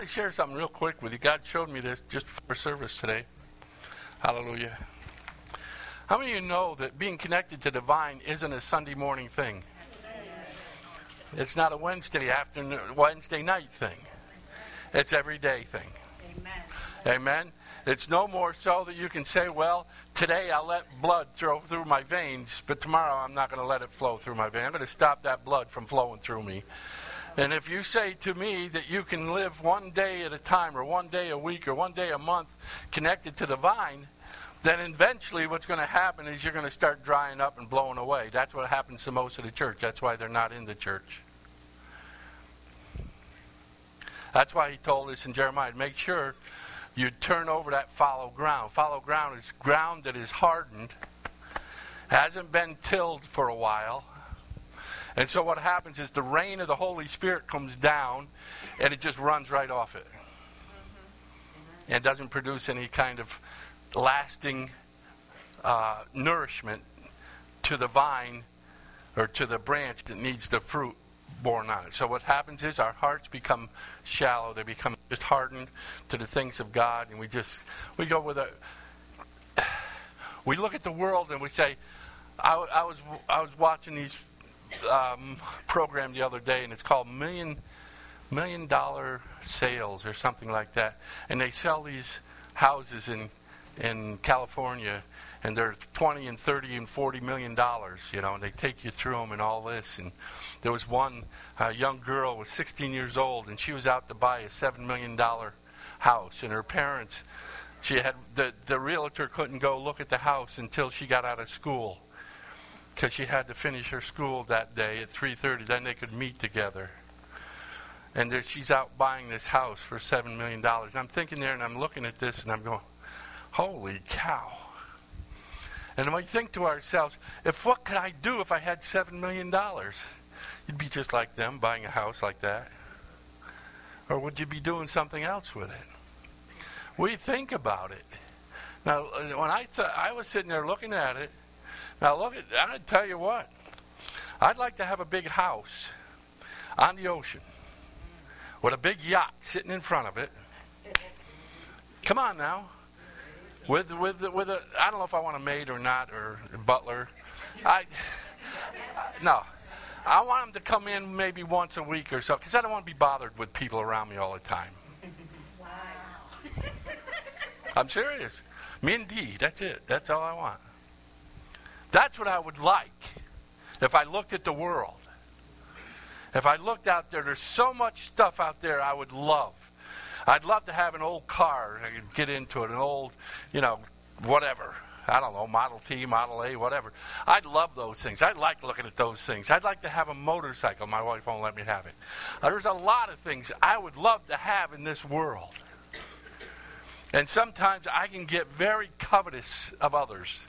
to share something real quick with you. God showed me this just before service today. Hallelujah. How many of you know that being connected to the vine isn't a Sunday morning thing? It's not a Wednesday night thing. It's everyday thing. Amen. Amen. It's no more so that you can say, well, today I'll let blood flow through my veins, but tomorrow I'm not going to let it flow through my veins. I'm going to stop that blood from flowing through me. And if you say to me that you can live one day at a time or one day a week or one day a month connected to the vine, then eventually what's going to happen is you're going to start drying up and blowing away. That's what happens to most of the church. That's why they're not in the church. That's why he told us in Jeremiah, make sure you turn over that fallow ground. Fallow ground is ground that is hardened, hasn't been tilled for a while. And so what happens is the rain of the Holy Spirit comes down and it just runs right off it. And doesn't produce any kind of lasting nourishment to the vine or to the branch that needs the fruit born on it. So what happens is our hearts become shallow. They become just hardened to the things of God, and we go with we look at the world and we say, I was watching these program the other day, and it's called $1 million sales or something like that, and they sell these houses in California, and they're 20 and 30 and 40 million dollars, and they take you through them and all this. And there was one young girl was 16 years old, and she was out to buy a $7 million house, and her parents, she had the realtor couldn't go look at the house until she got out of school, because she had to finish her school that day at 3:30. Then they could meet together. And she's out buying this house for $7 million. And I'm thinking there, and I'm looking at this, and I'm going, holy cow. And we think to ourselves, what could I do if I had $7 million? You'd be just like them, buying a house like that. Or would you be doing something else with it? We think about it. Now, when I was sitting there looking at it, I'm going to tell you what. I'd like to have a big house on the ocean with a big yacht sitting in front of it. Come on now. With a, I don't know if I want a maid or not, or a butler. No. I want them to come in maybe once a week or so, because I don't want to be bothered with people around me all the time. Wow. I'm serious. Me and Dee, that's it. That's all I want. That's what I would like if I looked at the world. If I looked out there, there's so much stuff out there I would love. I'd love to have an old car. I could get into it, an old, whatever. I don't know, Model T, Model A, whatever. I'd love those things. I'd like looking at those things. I'd like to have a motorcycle. My wife won't let me have it. There's a lot of things I would love to have in this world. And sometimes I can get very covetous of others.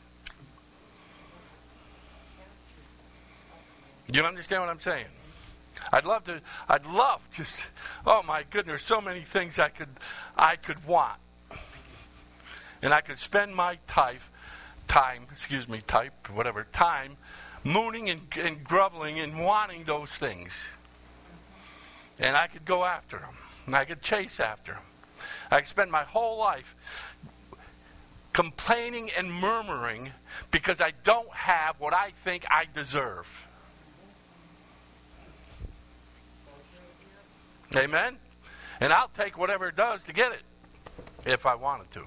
You understand what I'm saying? I'd love just, oh my goodness, so many things I could want. And I could spend my time mooning and groveling and wanting those things. And I could go after them. And I could chase after them. I could spend my whole life complaining and murmuring because I don't have what I think I deserve. Amen? And I'll take whatever it does to get it if I wanted to.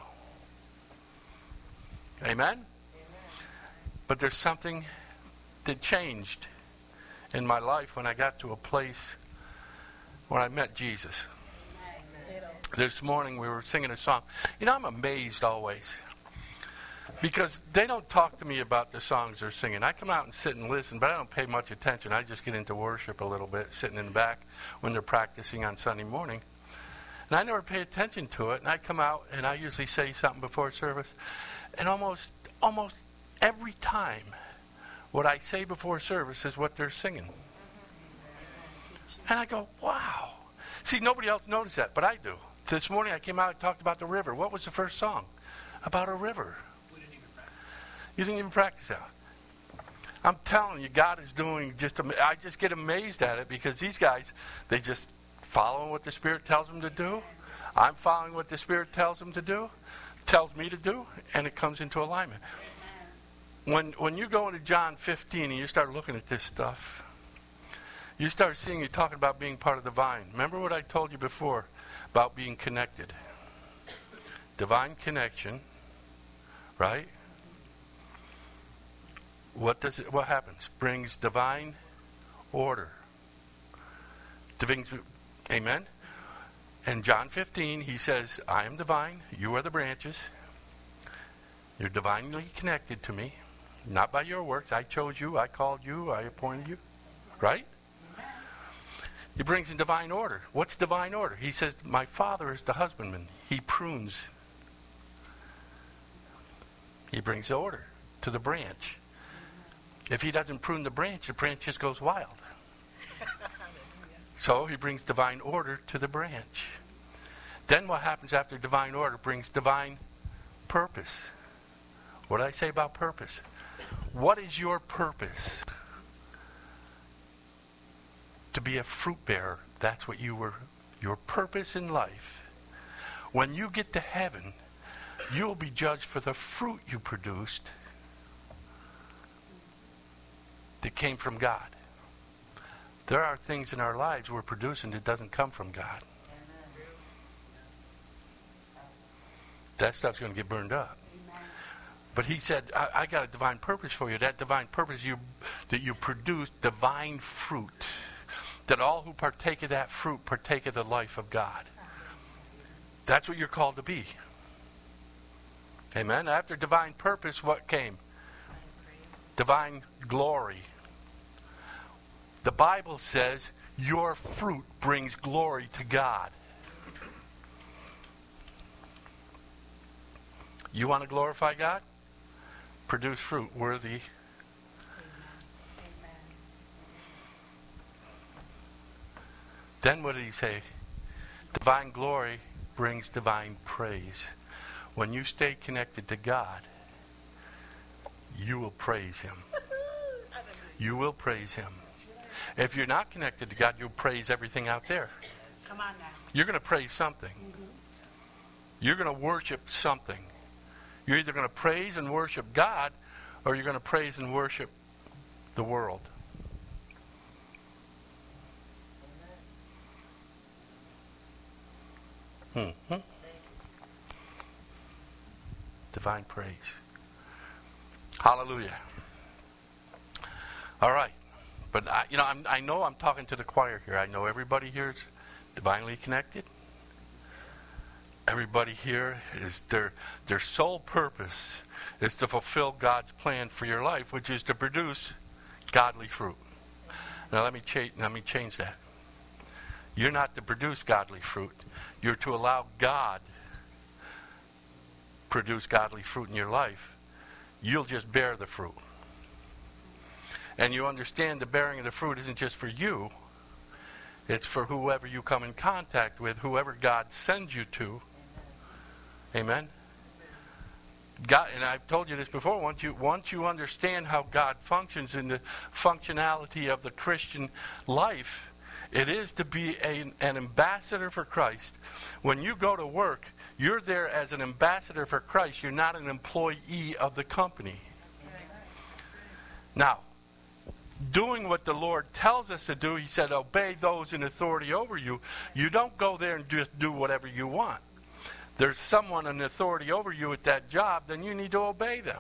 Amen? But there's something that changed in my life when I got to a place when I met Jesus. This morning we were singing a song. I'm amazed always, because they don't talk to me about the songs they're singing. I come out and sit and listen, but I don't pay much attention. I just get into worship a little bit, sitting in the back when they're practicing on Sunday morning. And I never pay attention to it. And I come out, and I usually say something before service. And almost every time, what I say before service is what they're singing. And I go, wow. See, nobody else noticed that, but I do. This morning I came out and talked about the river. What was the first song? About a river. You didn't even practice that. I'm telling you, God is doing I just get amazed at it, because these guys, they just follow what the Spirit tells them to do. I'm following what the Spirit tells him to do, tells me to do, and it comes into alignment. When you go into John 15 and you start looking at this stuff, you start seeing you talking about being part of the vine. Remember what I told you before about being connected. Divine connection, right? What happens? Brings divine order. Amen? In John 15, he says, I am the vine, you are the branches. You're divinely connected to me. Not by your works. I chose you, I called you, I appointed you. Right? He brings in divine order. What's divine order? He says, my Father is the husbandman. He prunes. He brings order to the branch. If he doesn't prune the branch just goes wild. So he brings divine order to the branch. Then what happens after divine order brings divine purpose. What did I say about purpose? What is your purpose? To be a fruit bearer. That's what you were. Your purpose in life. When you get to heaven, you'll be judged for the fruit you produced that came from God. There are things in our lives we're producing that doesn't come from God. That stuff's going to get burned up. But he said, I got a divine purpose for you. That divine purpose that you produce divine fruit. That all who partake of that fruit partake of the life of God. That's what you're called to be. Amen. After divine purpose, what came? Divine glory. The Bible says your fruit brings glory to God. You want to glorify God? Produce fruit worthy. Amen. Then what did he say? Divine glory brings divine praise. When you stay connected to God, you will praise him. You will praise him. If you're not connected to God, you'll praise everything out there. Come on now. You're going to praise something. You're going to worship something. You're either going to praise and worship God, or you're going to praise and worship the world. Mm-hmm. Divine praise. Hallelujah. All right. But I know I'm talking to the choir here. I know everybody here is divinely connected. Everybody here is their sole purpose is to fulfill God's plan for your life, which is to produce godly fruit. Now let me change that. You're not to produce godly fruit. You're to allow God produce godly fruit in your life. You'll just bear the fruit. And you understand the bearing of the fruit isn't just for you. It's for whoever you come in contact with, whoever God sends you to. Amen? God, and I've told you this before, once you understand how God functions in the functionality of the Christian life, it is to be an ambassador for Christ. When you go to work, you're there as an ambassador for Christ. You're not an employee of the company. Now, doing what the Lord tells us to do, he said, obey those in authority over you. You don't go there and just do whatever you want. There's someone in authority over you at that job, then you need to obey them.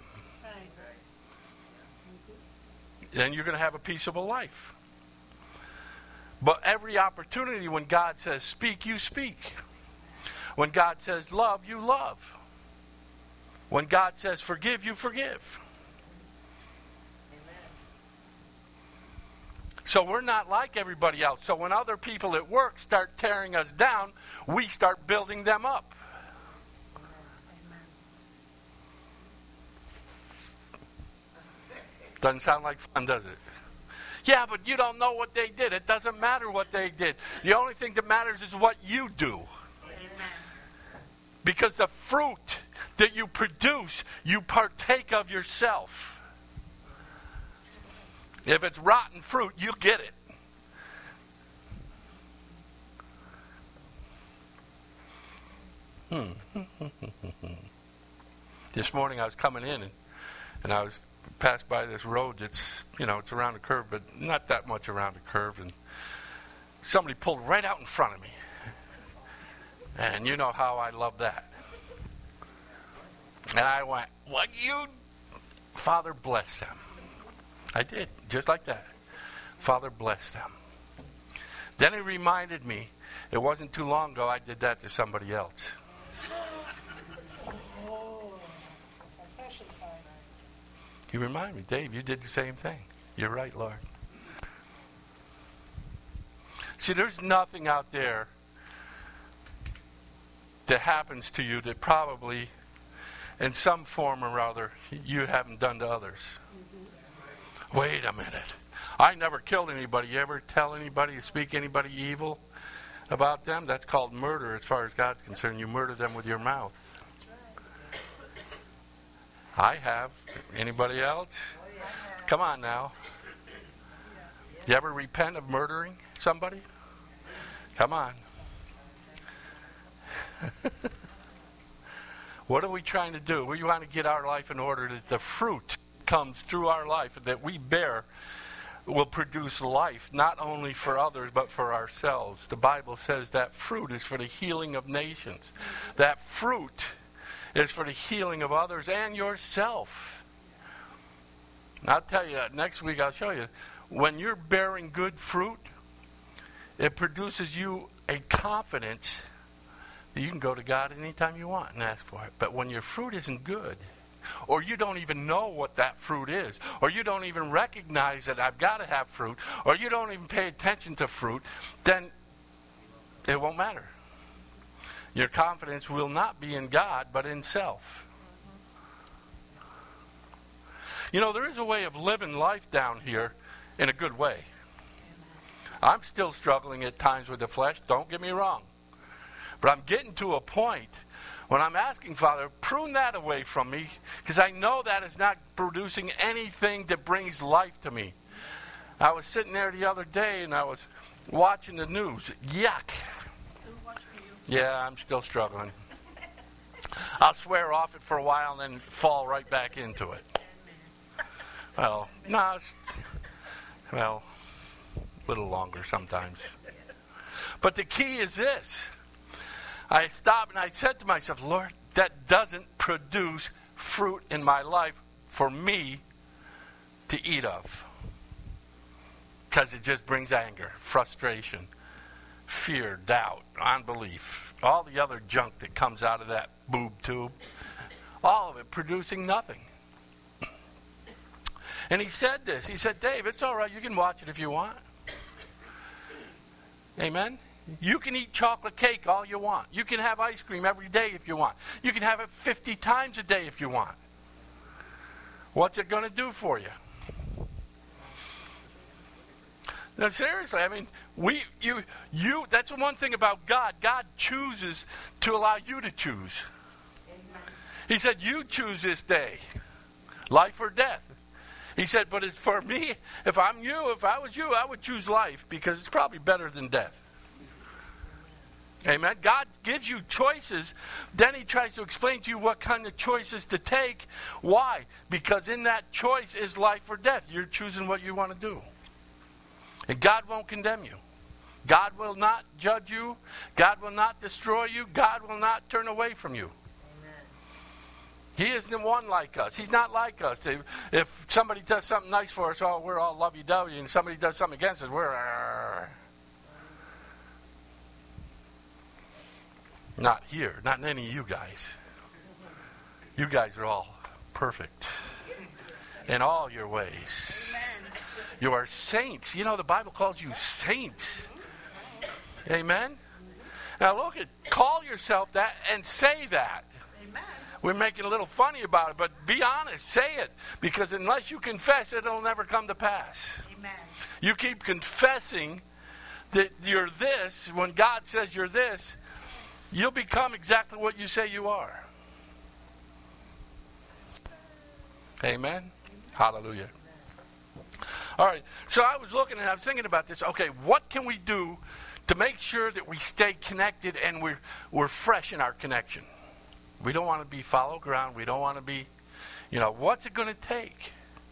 Then you're going to have a peaceable life. But every opportunity when God says speak, you speak. When God says love, you love. When God says forgive, you forgive. So we're not like everybody else. So when other people at work start tearing us down, we start building them up. Doesn't sound like fun, does it? Yeah, but you don't know what they did. It doesn't matter what they did. The only thing that matters is what you do. Because the fruit that you produce, you partake of yourself. If it's rotten fruit, you get it. This morning I was coming in and I was passed by this road that's, it's around a curve, but not that much around a curve. And somebody pulled right out in front of me. And you know how I love that. And I went, Father bless them. I did, just like that. Father bless them. Then it reminded me, it wasn't too long ago I did that to somebody else. You remind me, Dave, you did the same thing. You're right, Lord. See, there's nothing out there that happens to you that probably, in some form or other, you haven't done to others. Mm-hmm. Wait a minute. I never killed anybody. You ever tell anybody, speak anybody evil about them? That's called murder as far as God's concerned. You murder them with your mouth. I have. Anybody else? Come on now. You ever repent of murdering somebody? Come on. What are we trying to do? We want to get our life in order that the fruit comes through our life that we bear will produce life, not only for others, but for ourselves. The Bible says that fruit is for the healing of nations. That fruit is for the healing of others and yourself. And I'll tell you, next week I'll show you, when you're bearing good fruit, it produces you a confidence that you can go to God anytime you want and ask for it. But when your fruit isn't good, or you don't even know what that fruit is, or you don't even recognize that I've got to have fruit, or you don't even pay attention to fruit, then it won't matter. Your confidence will not be in God, but in self. There is a way of living life down here in a good way. I'm still struggling at times with the flesh, don't get me wrong. But I'm getting to a point when I'm asking, Father, prune that away from me, because I know that is not producing anything that brings life to me. I was sitting there the other day and I was watching the news. Yuck. Yeah, I'm still struggling. I'll swear off it for a while and then fall right back into it. Well, no, a little longer sometimes. But the key is this. I stopped and I said to myself, Lord, that doesn't produce fruit in my life for me to eat of. Because it just brings anger, frustration, fear, doubt, unbelief, all the other junk that comes out of that boob tube, all of it producing nothing. And he said this. He said, Dave, it's all right. You can watch it if you want. Amen? You can eat chocolate cake all you want. You can have ice cream every day if you want. You can have it 50 times a day if you want. What's it going to do for you? No, seriously, I mean, that's the one thing about God. God chooses to allow you to choose. Amen. He said, you choose this day, life or death. He said, but it's for me, if I was you, I would choose life because it's probably better than death. Amen. God gives you choices. Then he tries to explain to you what kind of choices to take. Why? Because in that choice is life or death. You're choosing what you want to do. And God won't condemn you. God will not judge you. God will not destroy you. God will not turn away from you. Amen. He isn't one like us. He's not like us. If somebody does something nice for us, we're all lovey-dovey. And somebody does something against us, we're... Not here. Not in any of you guys. You guys are all perfect in all your ways. You are saints. The Bible calls you saints. Amen? Now call yourself that and say that. Amen. We're making a little funny about it, but be honest. Say it. Because unless you confess, it'll never come to pass. Amen. You keep confessing that you're this. When God says you're this, you'll become exactly what you say you are. Amen? Hallelujah. All right. So I was looking and I was thinking about this. Okay, what can we do to make sure that we stay connected and we're fresh in our connection. We don't want to be fallow ground. We don't want to be, what's it going to take?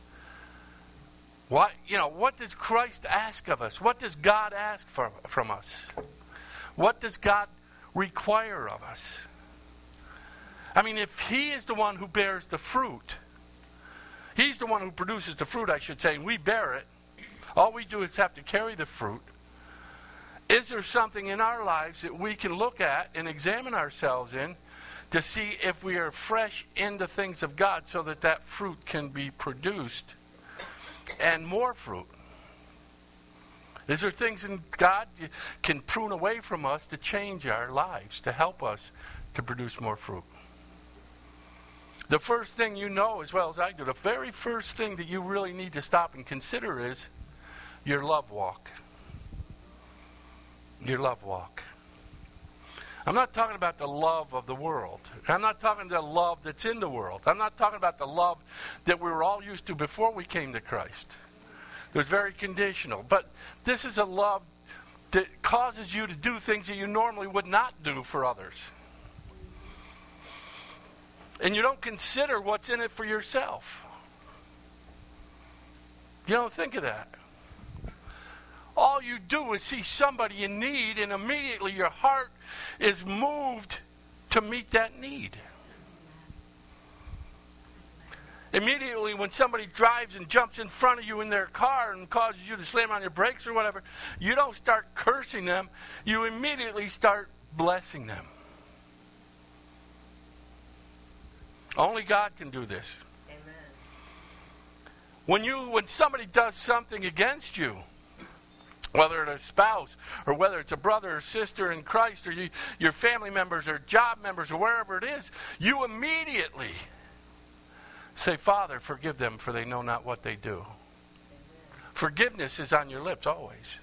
What does Christ ask of us? What does God ask from us? What does God require of us? I mean, if he is the one who bears the fruit, he's the one who produces the fruit, I should say, and we bear it. All we do is have to carry the fruit. Is there something in our lives that we can look at and examine ourselves in to see if we are fresh in the things of God so that that fruit can be produced and more fruit? Is there things in God can prune away from us to change our lives, to help us to produce more fruit? The first thing you know, as well as I do, the very first thing that you really need to stop and consider is your love walk. Your love walk. I'm not talking about the love of the world. I'm not talking the love that's in the world. I'm not talking about the love that we were all used to before we came to Christ. It was very conditional. But this is a love that causes you to do things that you normally would not do for others. And you don't consider what's in it for yourself. You don't think of that. All you do is see somebody in need, and immediately your heart is moved to meet that need. Immediately when somebody drives and jumps in front of you in their car and causes you to slam on your brakes or whatever, you don't start cursing them. You immediately start blessing them. Only God can do this. Amen. When somebody does something against you, whether it's a spouse or whether it's a brother or sister in Christ or your family members or job members or wherever it is, you immediately say, Father, forgive them, for they know not what they do. Amen. Forgiveness is on your lips always.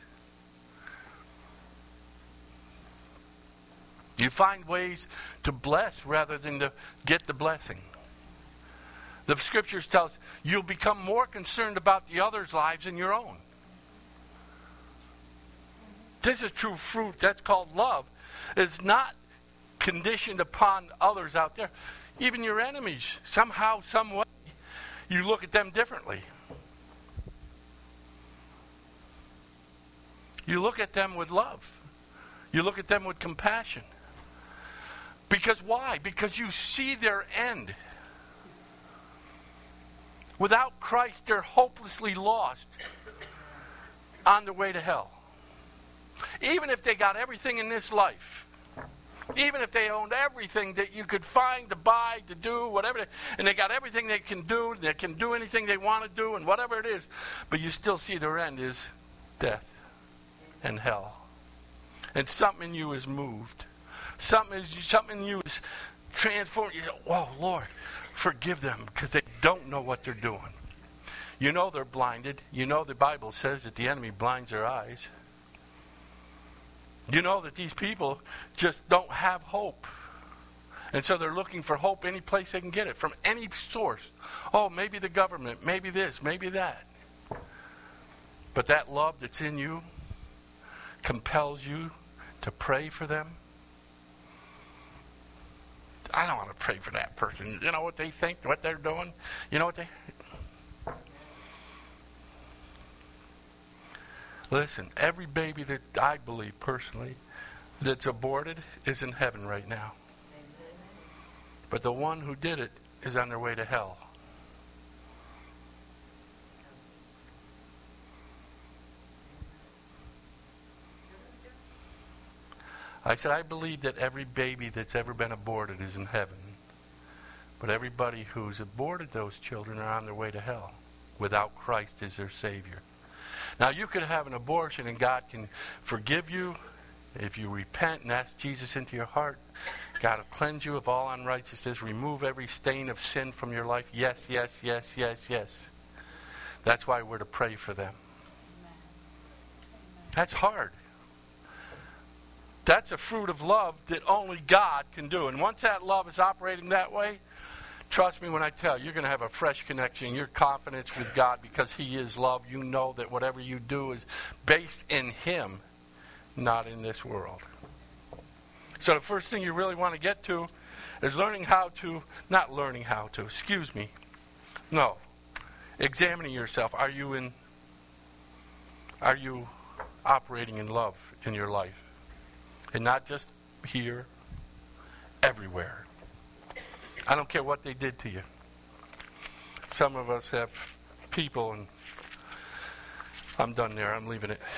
You find ways to bless rather than to get the blessing. The scriptures tell us you'll become more concerned about the others' lives than your own. This is true fruit. That's called love. It's not conditioned upon others out there. Even your enemies, somehow, some way, you look at them differently. You look at them with love. You look at them with compassion. Because why? Because you see their end. Without Christ, they're hopelessly lost on their way to hell. Even if they got everything in this life, even if they owned everything that you could find to buy, to do, whatever, and they got everything they can do anything they want to do, and whatever it is, but you still see their end is death and hell. And something in you is moved. Something in you is transformed. You say, "Whoa, Lord, forgive them because they don't know what they're doing." You know they're blinded. You know the Bible says that the enemy blinds their eyes. You know that these people just don't have hope. And so they're looking for hope any place they can get it, from any source. Oh, maybe the government, maybe this, maybe that. But that love that's in you compels you to pray for them. I don't want to pray for that person. You know what they think, what they're doing? You know what they... Listen, every baby that I believe personally that's aborted is in heaven right now. But the one who did it is on their way to hell. I said, I believe that every baby that's ever been aborted is in heaven. But everybody who's aborted those children are on their way to hell without Christ as their Savior. Now, you could have an abortion and God can forgive you if you repent and ask Jesus into your heart. God will cleanse you of all unrighteousness, remove every stain of sin from your life. Yes, yes, yes, yes, yes. That's why we're to pray for them. That's hard. That's a fruit of love that only God can do. And once that love is operating that way, trust me when I tell you, you're going to have a fresh connection. Your confidence with God, because He is love. You know that whatever you do is based in Him, not in this world. So the first thing you really want to get to is examining yourself. Are you operating in love in your life? And not just here, everywhere. I don't care what they did to you. Some of us have people, and I'm done there. I'm leaving it.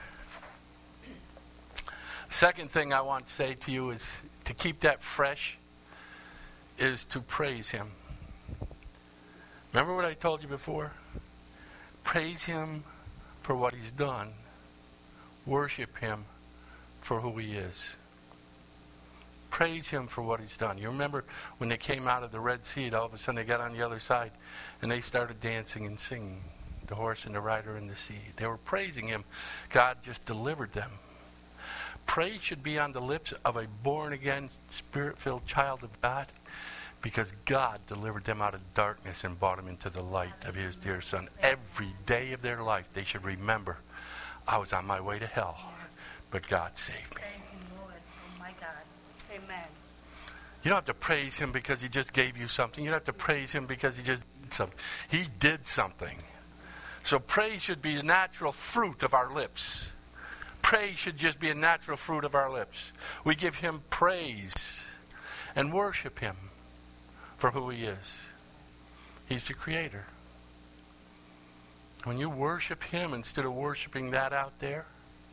Second thing I want to say to you is to keep that fresh is to praise Him. Remember what I told you before? Praise Him for what He's done. Worship Him for who He is. Praise Him for what He's done. You remember when they came out of the Red Sea, all of a sudden they got on the other side and they started dancing and singing. The horse and the rider in the sea. They were praising Him. God just delivered them. Praise should be on the lips of a born-again, Spirit-filled child of God, because God delivered them out of darkness and brought them into the light of His dear Son. Every day of their life, they should remember, I was on my way to hell, but God saved me. Thank you, Lord. Oh, my God. Amen. You don't have to praise Him because He just gave you something. You don't have to praise Him because He just did something. He did something. So praise should be the natural fruit of our lips. Praise should just be a natural fruit of our lips. We give Him praise and worship Him for who He is. He's the Creator. When you worship Him instead of worshiping that out there,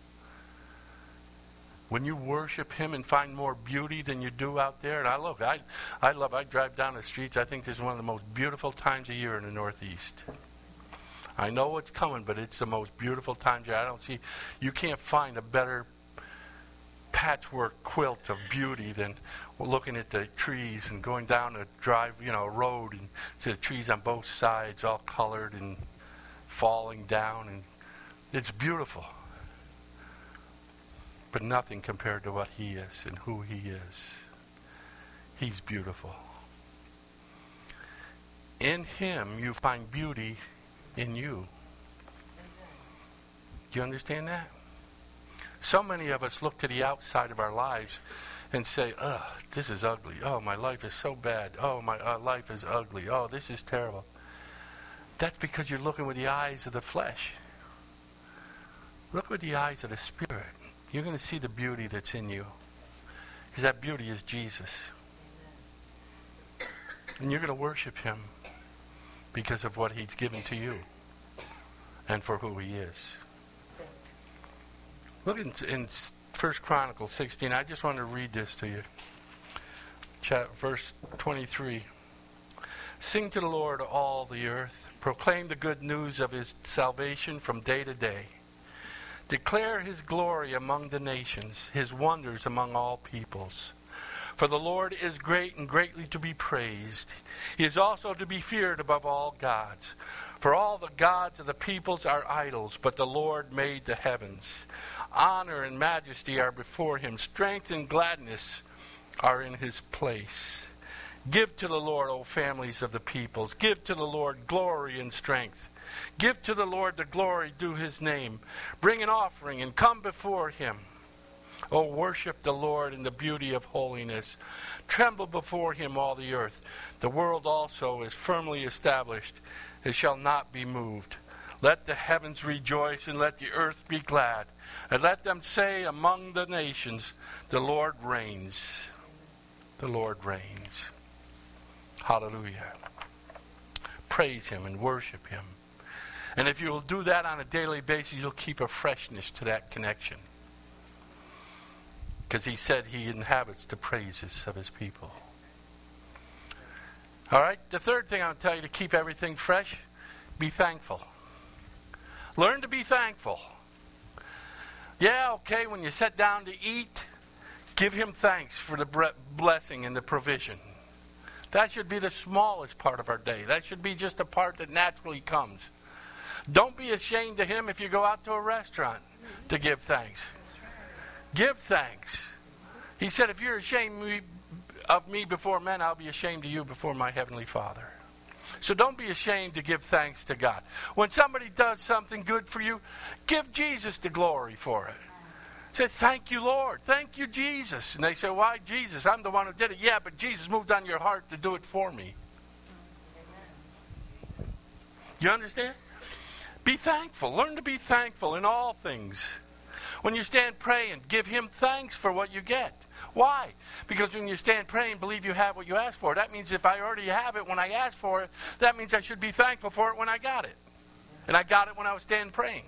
when you worship Him and find more beauty than you do out there, and I drive down the streets. I think this is one of the most beautiful times of year in the Northeast. I know what's coming, but it's the most beautiful time. You can't find a better patchwork quilt of beauty than looking at the trees and going down a road and see the trees on both sides all colored and falling down, and it's beautiful. But nothing compared to what He is and who He is. He's beautiful. In Him you find beauty in you. Do you understand that? So many of us look to the outside of our lives and say, this is ugly. Oh, my life is so bad. Oh, my life is ugly. Oh, this is terrible. That's because you're looking with the eyes of the flesh. Look with the eyes of the Spirit. You're going to see the beauty that's in you. Because that beauty is Jesus. And you're going to worship Him because of what He's given to you and for who He is. Look in 1 Chronicles 16. I just want to read this to you. Verse 23. Sing to the Lord, all the earth. Proclaim the good news of His salvation from day to day. Declare His glory among the nations, His wonders among all peoples. For the Lord is great and greatly to be praised. He is also to be feared above all gods. For all the gods of the peoples are idols, but the Lord made the heavens. Honor and majesty are before Him. Strength and gladness are in His place. Give to the Lord, O families of the peoples. Give to the Lord glory and strength. Give to the Lord the glory due His name. Bring an offering and come before Him. O worship the Lord in the beauty of holiness. Tremble before Him, all the earth. The world also is firmly established. It shall not be moved. Let the heavens rejoice and let the earth be glad. And let them say among the nations, the Lord reigns. The Lord reigns. Hallelujah. Praise Him and worship Him. And if you'll do that on a daily basis, you'll keep a freshness to that connection. Because He said He inhabits the praises of His people. All right, the third thing I'll tell you to keep everything fresh, be thankful. Learn to be thankful. Yeah, okay, when you sit down to eat, give Him thanks for the blessing and the provision. That should be the smallest part of our day. That should be just a part that naturally comes. Don't be ashamed to Him if you go out to a restaurant to give thanks. Give thanks. He said, if you're ashamed of me before men, I'll be ashamed of you before my Heavenly Father. So don't be ashamed to give thanks to God. When somebody does something good for you, give Jesus the glory for it. Say, thank you, Lord. Thank you, Jesus. And they say, why Jesus? I'm the one who did it. Yeah, but Jesus moved on your heart to do it for me. You understand? Be thankful. Learn to be thankful in all things. When you stand praying, give Him thanks for what you get. Why? Because when you stand praying, believe you have what you ask for. That means if I already have it when I asked for it, that means I should be thankful for it when I got it. And I got it when I was standing praying.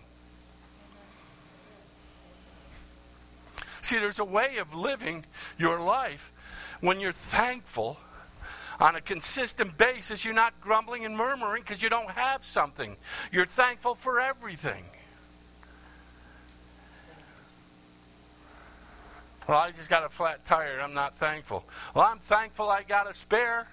See, there's a way of living your life when you're thankful on a consistent basis. You're not grumbling and murmuring because you don't have something. You're thankful for everything. Well, I just got a flat tire. I'm not thankful. Well, I'm thankful I got a spare.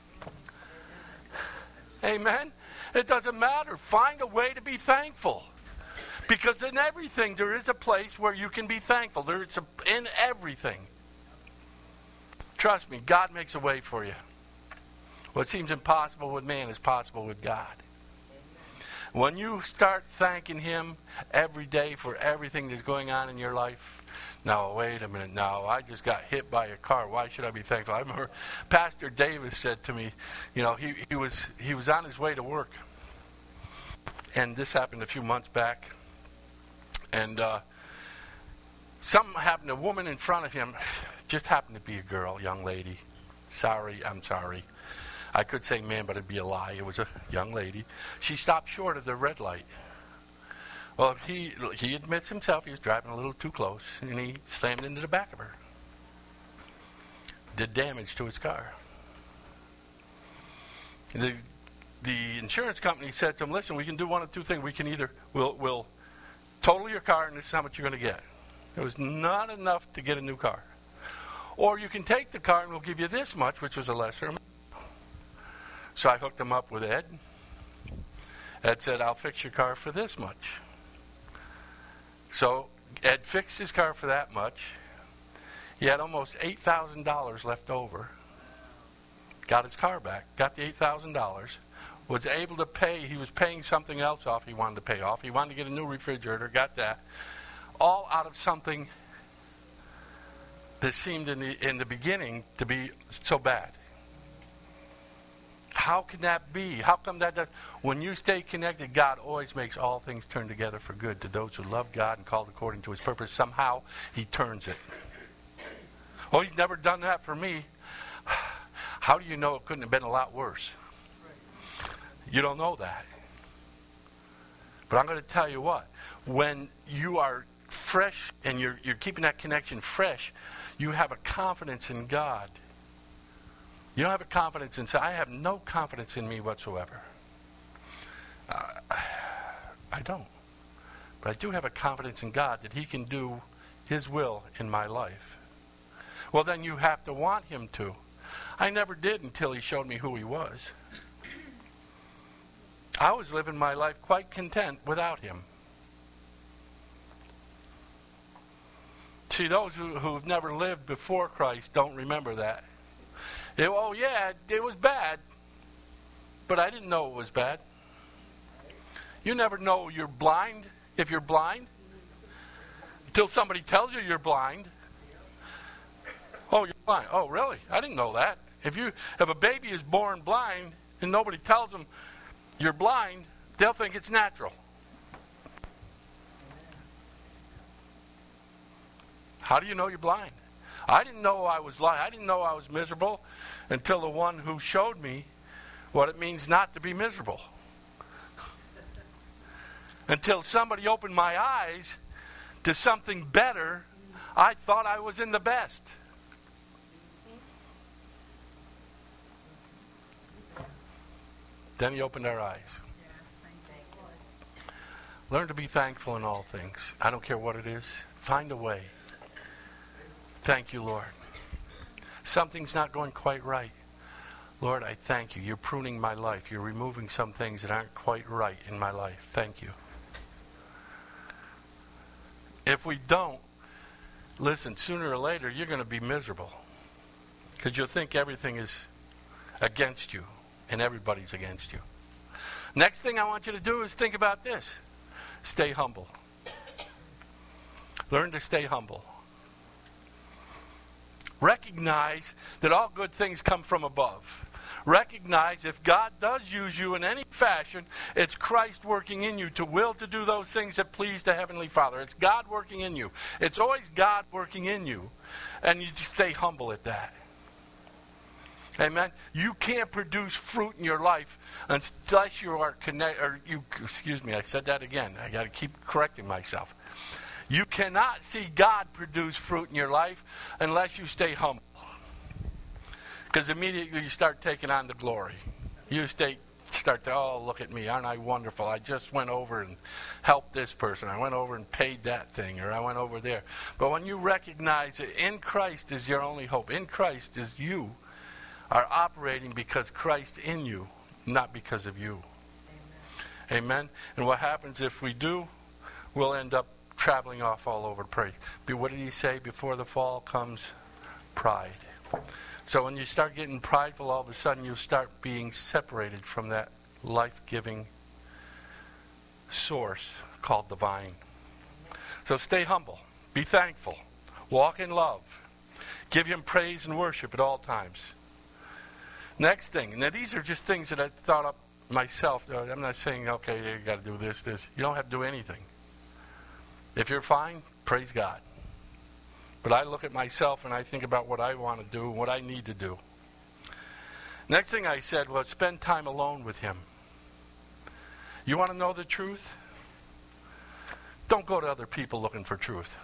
Amen? It doesn't matter. Find a way to be thankful. Because in everything, there is a place where you can be thankful. In everything. Trust me, God makes a way for you. What seems impossible with man is possible with God. When you start thanking Him every day for everything that's going on in your life, no, wait a minute, no, I just got hit by a car. Why should I be thankful? I remember Pastor Davis said to me, he was on his way to work. And this happened a few months back. And something happened. A woman in front of him, just happened to be a girl, young lady. I'm sorry. I could say man, but it'd be a lie. It was a young lady. She stopped short of the red light. Well, he admits himself he was driving a little too close, and he slammed into the back of her. Did damage to his car. The insurance company said to him, listen, we can do one of two things. We can either, we'll total your car, and this is how much you're going to get. It was not enough to get a new car. Or you can take the car, and we'll give you this much, which was a lesser amount. So I hooked him up with Ed. Ed said, I'll fix your car for this much. So Ed fixed his car for that much. He had almost $8,000 left over. Got his car back. Got the $8,000. Was able to pay. He was paying something else off he wanted to pay off. He wanted to get a new refrigerator. Got that. All out of something that seemed in the beginning to be so bad. How can that be? How come that does? When you stay connected, God always makes all things turn together for good to those who love God and called according to His purpose. Somehow He turns it. Oh, He's never done that for me. How do you know it couldn't have been a lot worse? You don't know that. But I'm going to tell you what. When you are fresh and you're keeping that connection fresh, you have a confidence in God. You don't have a confidence in, I have no confidence in me whatsoever. I don't. But I do have a confidence in God that He can do His will in my life. Well, then you have to want Him to. I never did until He showed me who He was. I was living my life quite content without Him. See, those who've never lived before Christ don't remember that. It was bad, but I didn't know it was bad. You never know you're blind if you're blind until somebody tells you you're blind. Oh, you're blind. Oh, really? I didn't know that. If a baby is born blind and nobody tells them you're blind, they'll think it's natural. How do you know you're blind? I didn't know I was lying. I didn't know I was miserable until the one who showed me what it means not to be miserable. Until somebody opened my eyes to something better, I thought I was in the best. Then He opened our eyes. Learn to be thankful in all things. I don't care what it is. Find a way. Thank you, Lord. Something's not going quite right. Lord, I thank you. You're pruning my life. You're removing some things that aren't quite right in my life. Thank you. If we don't, listen, sooner or later, you're going to be miserable. Because you'll think everything is against you, and everybody's against you. Next thing I want you to do is think about this. Stay humble. Learn to stay humble. Recognize that all good things come from above. Recognize if God does use you in any fashion, it's Christ working in you to will to do those things that please the Heavenly Father. It's God working in you. It's always God working in you. And you just stay humble at that. Amen. You can't produce fruit in your life unless you are I said that again. I got to keep correcting myself. You cannot see God produce fruit in your life unless you stay humble. Because immediately you start taking on the glory. You start to, oh, look at me, aren't I wonderful? I just went over and helped this person. I went over and paid that thing, or I went over there. But when you recognize that in Christ is your only hope, in Christ is you are operating because Christ in you, not because of you. Amen. Amen. And what happens if we do? We'll end up traveling off all over praise. But what did he say? Before the fall comes pride. So when you start getting prideful, all of a sudden you'll start being separated from that life-giving source called the vine. So stay humble. Be thankful. Walk in love. Give him praise and worship at all times. Next thing. Now these are just things that I thought up myself. I'm not saying, okay, you got to do this. You don't have to do anything. If you're fine, praise God. But I look at myself and I think about what I want to do and what I need to do. Next thing I said was spend time alone with him. You want to know the truth? Don't go to other people looking for truth.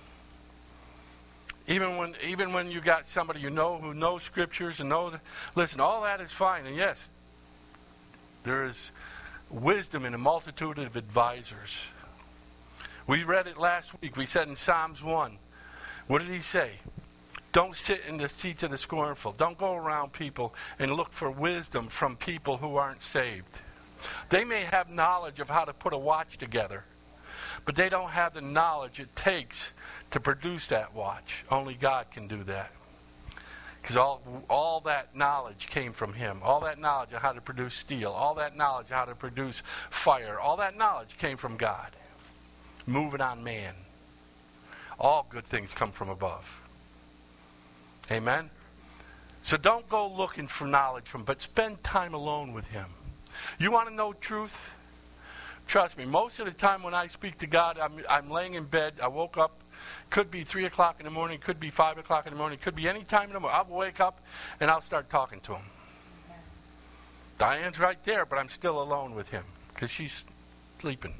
Even when you got somebody you know who knows scriptures and knows, listen, all that is fine. And yes, there is wisdom in a multitude of advisors. We read it last week. We said in Psalms 1, what did he say? Don't sit in the seats of the scornful. Don't go around people and look for wisdom from people who aren't saved. They may have knowledge of how to put a watch together, but they don't have the knowledge it takes to produce that watch. Only God can do that. Because all that knowledge came from him. All that knowledge of how to produce steel. All that knowledge of how to produce fire. All that knowledge came from God. Moving on man. All good things come from above. Amen? So don't go looking for knowledge from him, but spend time alone with him. You want to know truth? Trust me, most of the time when I speak to God, I'm laying in bed, I woke up, could be 3 o'clock in the morning, could be 5 o'clock in the morning, could be any time in the morning. I'll wake up and I'll start talking to him. Diane's right there, but I'm still alone with him because she's sleeping.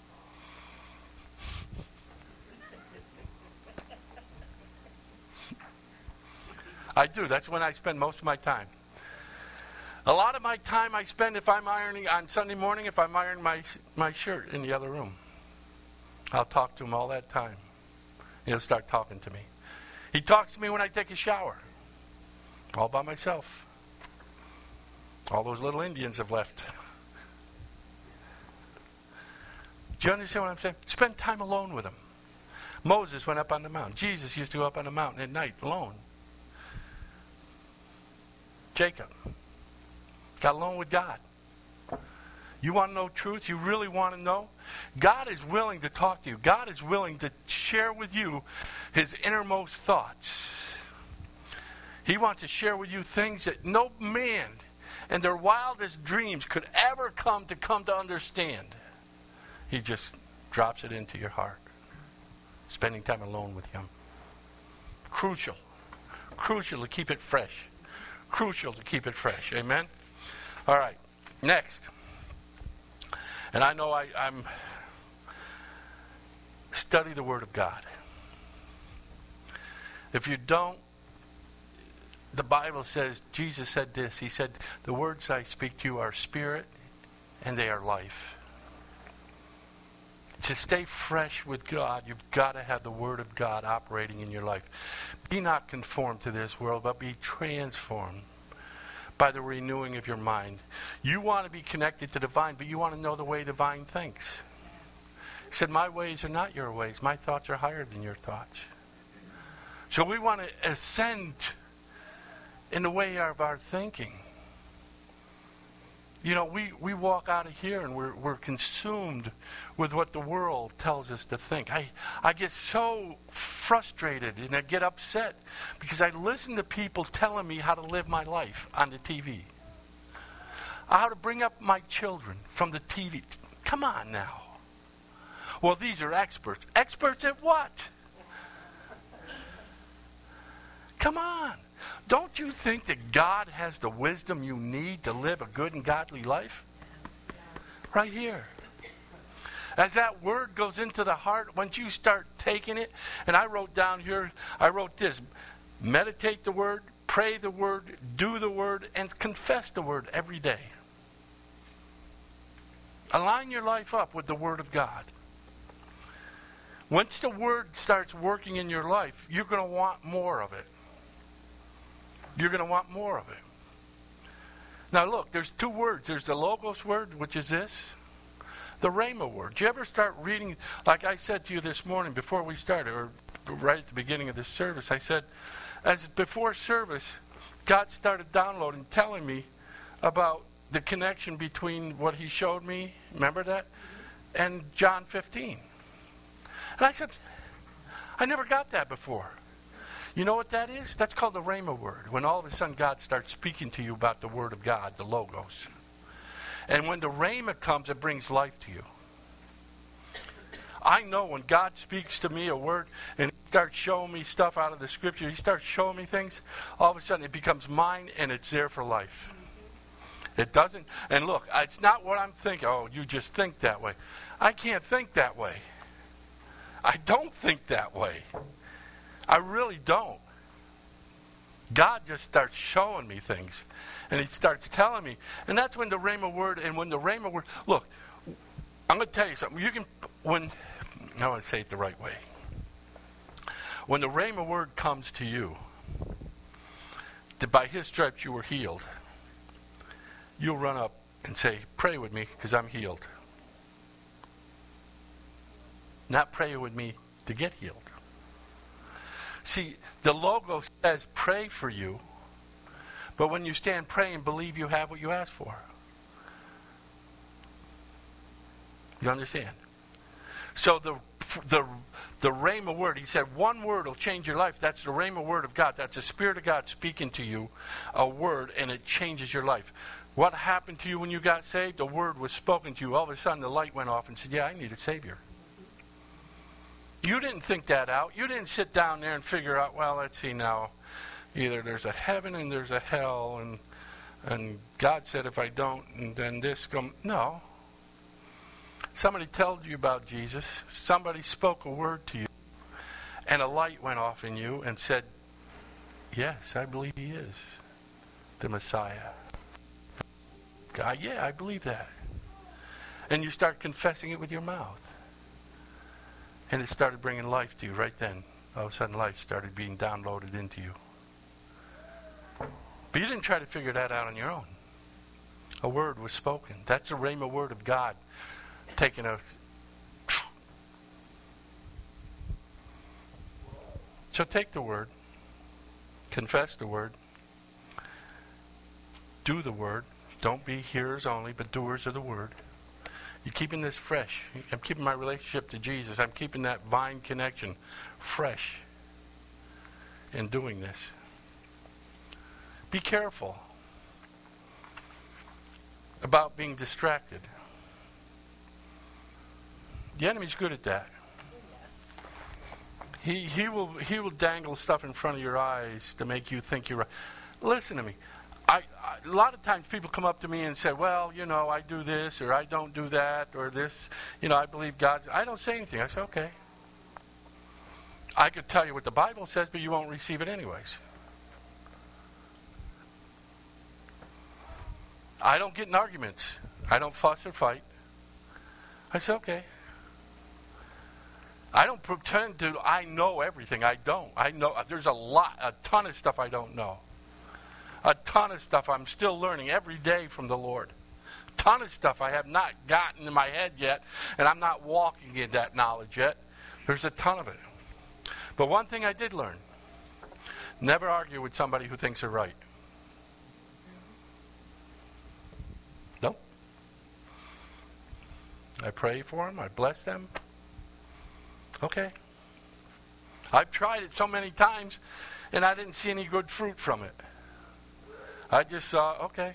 I do. That's when I spend most of my time. A lot of my time I spend if I'm ironing on Sunday morning, if I'm ironing my shirt in the other room. I'll talk to him all that time. He'll start talking to me. He talks to me when I take a shower. All by myself. All those little Indians have left. Do you understand what I'm saying? Spend time alone with him. Moses went up on the mountain. Jesus used to go up on the mountain at night alone. Jacob got alone with God. You want to know truth? You really want to know? God is willing to talk to you. God is willing to share with you his innermost thoughts. He wants to share with you things that no man in their wildest dreams could ever come to understand. He just drops it into your heart. Spending time alone with him. Crucial to keep it fresh. Crucial to keep it fresh. Amen? All right. Next. And I know I'm study the Word of God. If you don't, the Bible says, Jesus said this. He said, the words I speak to you are spirit and they are life. To stay fresh with God, you've got to have the Word of God operating in your life. Be not conformed to this world, but be transformed by the renewing of your mind. You want to be connected to the vine, but you want to know the way the vine thinks. He said, my ways are not your ways. My thoughts are higher than your thoughts. So we want to ascend in the way of our thinking. You know, we walk out of here and we're consumed with what the world tells us to think. I get so frustrated and I get upset because I listen to people telling me how to live my life on the TV. How to bring up my children from the TV. Come on now. Well, these are experts. Experts at what? Come on. Don't you think that God has the wisdom you need to live a good and godly life? Right here. As that word goes into the heart, once you start taking it, and I wrote down here, I wrote this: meditate the word, pray the word, do the word, and confess the word every day. Align your life up with the word of God. Once the word starts working in your life, you're going to want more of it. You're going to want more of it. Now look, there's two words. There's the Logos word, which is this. The Rhema word. Do you ever start reading, like I said to you this morning before we started, or right at the beginning of this service, I said, as before service, God started downloading, telling me about the connection between what he showed me, remember that, and John 15. And I said, I never got that before. You know what that is? That's called the Rhema word. When all of a sudden God starts speaking to you about the word of God, the Logos. And when the Rhema comes, it brings life to you. I know when God speaks to me a word and he starts showing me stuff out of the scripture, he starts showing me things, all of a sudden it becomes mine and it's there for life. It doesn't, and look, it's not what I'm thinking. Oh, you just think that way. I can't think that way. I don't think that way. I really don't. God just starts showing me things. And he starts telling me. And that's when the Rhema word, and when the Rhema word, look, I'm going to tell you something. I want to say it the right way. When the Rhema word comes to you, that by his stripes you were healed, you'll run up and say, pray with me because I'm healed. Not pray with me to get healed. See, the logo says pray for you, but when you stand praying, believe you have what you asked for. You understand? So the Rhema word, he said one word will change your life. That's the Rhema word of God. That's the Spirit of God speaking to you a word, and it changes your life. What happened to you when you got saved? The word was spoken to you. All of a sudden the light went off and said, yeah, I need a Savior. You didn't think that out. You didn't sit down there and figure out, well, let's see now. Either there's a heaven and there's a hell, and God said if I don't, and then this come. No. Somebody told you about Jesus. Somebody spoke a word to you. And a light went off in you and said, yes, I believe he is the Messiah. God, yeah, I believe that. And you start confessing it with your mouth. And it started bringing life to you right then. All of a sudden life started being downloaded into you. But you didn't try to figure that out on your own. A word was spoken. That's the Rhema word of God. Taking a... So take the word. Confess the word. Do the word. Don't be hearers only, but doers of the word. You're keeping this fresh. I'm keeping my relationship to Jesus. I'm keeping that vine connection fresh in doing this. Be careful about being distracted. The enemy's good at that. Yes. He will dangle stuff in front of your eyes to make you think you're right. Listen to me. A lot of times people come up to me and say, well, you know, I do this or I don't do that or this, you know, I believe God. I don't say anything. I say, okay. I could tell you what the Bible says, but you won't receive it anyways. I don't get in arguments. I don't fuss or fight. I say, okay. I don't pretend to, I know everything. I don't. I know, there's a ton of stuff I don't know. A ton of stuff I'm still learning every day from the Lord. A ton of stuff I have not gotten in my head yet, and I'm not walking in that knowledge yet. There's a ton of it. But one thing I did learn, never argue with somebody who thinks they're right. Nope. I pray for them. I bless them. Okay. I've tried it so many times, and I didn't see any good fruit from it. I just saw, okay.